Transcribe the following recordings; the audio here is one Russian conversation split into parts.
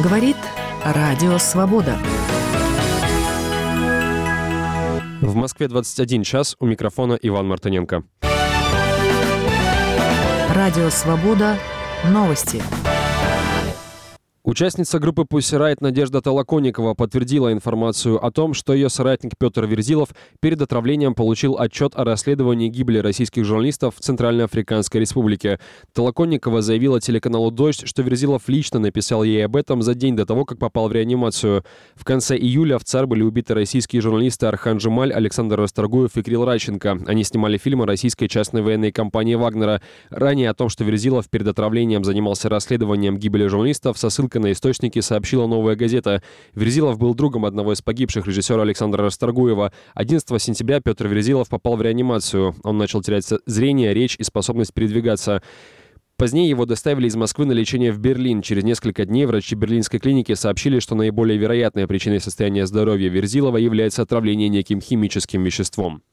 Говорит Радио Свобода. В Москве 21 час. У микрофона Иван Мартыненко. Радио Свобода. Новости. Участница группы Pussy Riot Надежда Толоконникова подтвердила информацию о том, что ее соратник Петр Верзилов перед отравлением получил отчет о расследовании гибели российских журналистов в Центральноафриканской Республике. Толоконникова заявила телеканалу «Дождь», что Верзилов лично написал ей об этом за день до того, как попал в реанимацию. В конце июля в ЦАР были убиты российские журналисты Архан Джемаль, Александр Расторгуев и Кирилл Радченко. Они снимали фильм о российской частной военной компании «Вагнера». Ранее о том, что Верзилов перед отравлением занимался расследованием гибели журналистов, со ссылкой на источники сообщила «Новая газета». Верзилов был другом одного из погибших, режиссера Александра Расторгуева. 11 сентября Петр Верзилов попал в реанимацию. Он начал терять зрение, речь и способность передвигаться. Позднее его доставили из Москвы на лечение в Берлин. Через несколько дней врачи берлинской клиники сообщили, что наиболее вероятной причиной состояния здоровья Верзилова является отравление неким химическим веществом.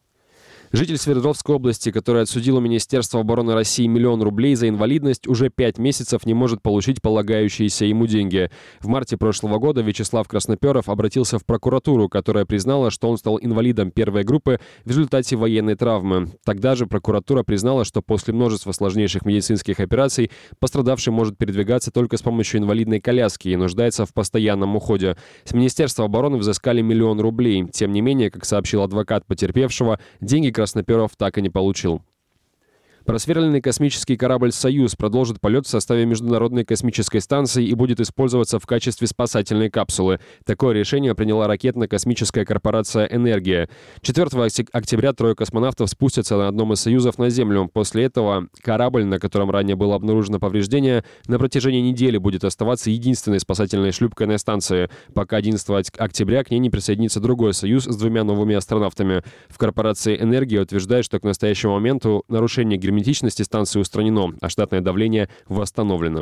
Житель Свердловской области, который отсудил у Министерства обороны России 1 000 000 рублей за инвалидность, уже 5 месяцев не может получить полагающиеся ему деньги. В марте прошлого года Вячеслав Красноперов обратился в прокуратуру, которая признала, что он стал инвалидом первой группы в результате военной травмы. Тогда же прокуратура признала, что после множества сложнейших медицинских операций пострадавший может передвигаться только с помощью инвалидной коляски и нуждается в постоянном уходе. С Министерства обороны взыскали 1 000 000 рублей. Тем не менее, как сообщил адвокат потерпевшего, деньги Красноперов так и не получил. Просверленный космический корабль «Союз» продолжит полет в составе Международной космической станции и будет использоваться в качестве спасательной капсулы. Такое решение приняла ракетно-космическая корпорация «Энергия». 4 октября 3 космонавтов спустятся на одном из «Союзов» на Землю. После этого корабль, на котором ранее было обнаружено повреждение, на протяжении недели будет оставаться единственной спасательной шлюпкой на станции, пока 11 октября к ней не присоединится другой «Союз» с 2 новыми астронавтами. В корпорации «Энергия» утверждают, что к настоящему моменту нарушение герметичности станции устранено, а штатное давление восстановлено.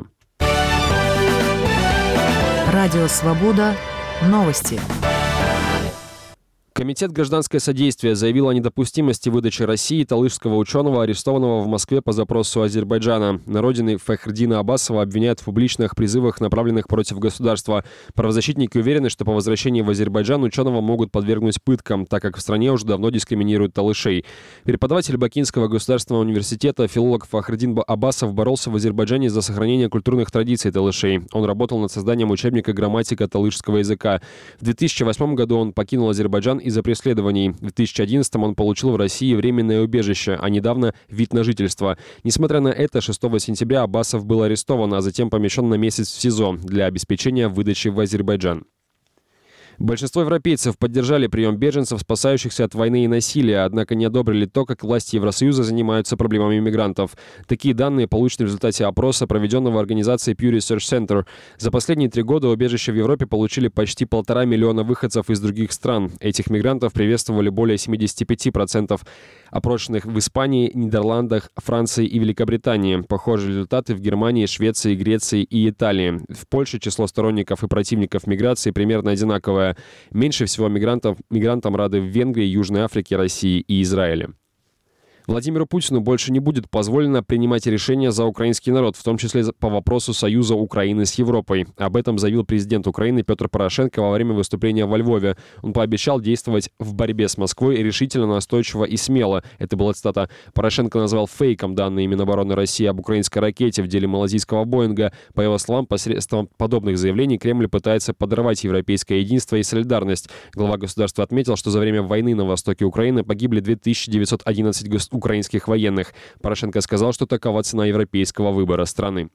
Радио Свобода. Новости. Комитет «Гражданское содействие» заявил о недопустимости выдачи России талышского ученого, арестованного в Москве по запросу Азербайджана. На родине Фахриддина Аббасова обвиняют в публичных призывах, направленных против государства. Правозащитники уверены, что по возвращении в Азербайджан ученого могут подвергнуть пыткам, так как в стране уже давно дискриминируют талышей. Преподаватель Бакинского государственного университета, филолог Фахриддин Аббасов боролся в Азербайджане за сохранение культурных традиций талышей. Он работал над созданием учебника «Грамматика талышского языка». В 2008 году он покинул Азербайджан из-за преследований. В 2011 он получил в России временное убежище, а недавно вид на жительство. Несмотря на это, 6 сентября Аббасов был арестован, а затем помещен на месяц в СИЗО для обеспечения выдачи в Азербайджан. Большинство европейцев поддержали прием беженцев, спасающихся от войны и насилия, однако не одобрили то, как власти Евросоюза занимаются проблемами мигрантов. Такие данные получены в результате опроса, проведенного организацией Pew Research Center. За последние 3 года убежища в Европе получили почти 1,5 миллиона выходцев из других стран. Этих мигрантов приветствовали более 75% опрошенных в Испании, Нидерландах, Франции и Великобритании. Похожие результаты в Германии, Швеции, Греции и Италии. В Польше число сторонников и противников миграции примерно одинаковое. Меньше всего мигрантам рады в Венгрии, Южной Африке, России и Израиле. Владимиру Путину больше не будет позволено принимать решения за украинский народ, в том числе по вопросу союза Украины с Европой. Об этом заявил президент Украины Петр Порошенко во время выступления во Львове. Он пообещал действовать в борьбе с Москвой решительно, настойчиво и смело. Это была цитата. Порошенко назвал фейком данные Минобороны России об украинской ракете в деле малазийского Боинга. По его словам, посредством подобных заявлений Кремль пытается подорвать европейское единство и солидарность. Глава государства отметил, что за время войны на востоке Украины погибли 2911 украинских военных. Порошенко сказал, что такова цена европейского выбора страны.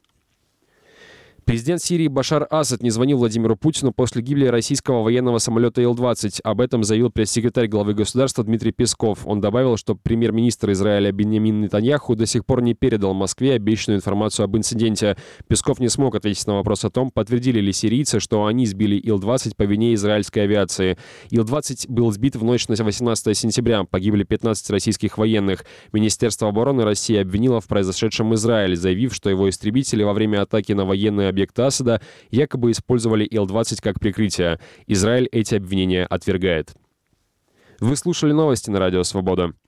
Президент Сирии Башар Асад не звонил Владимиру Путину после гибели российского военного самолета Ил-20. Об этом заявил пресс-секретарь главы государства Дмитрий Песков. Он добавил, что премьер-министр Израиля Биньямин Нетаньяху до сих пор не передал Москве обещанную информацию об инциденте. Песков не смог ответить на вопрос о том, подтвердили ли сирийцы, что они сбили Ил-20 по вине израильской авиации. Ил-20 был сбит в ночь на 18 сентября. Погибли 15 российских военных. Министерство обороны России обвинило в произошедшем Израиль, заявив, что его истребители во время атаки на военные объекты Асада якобы использовали Ил-20 как прикрытие. Израиль эти обвинения отвергает. Вы слушали новости на Радио Свобода.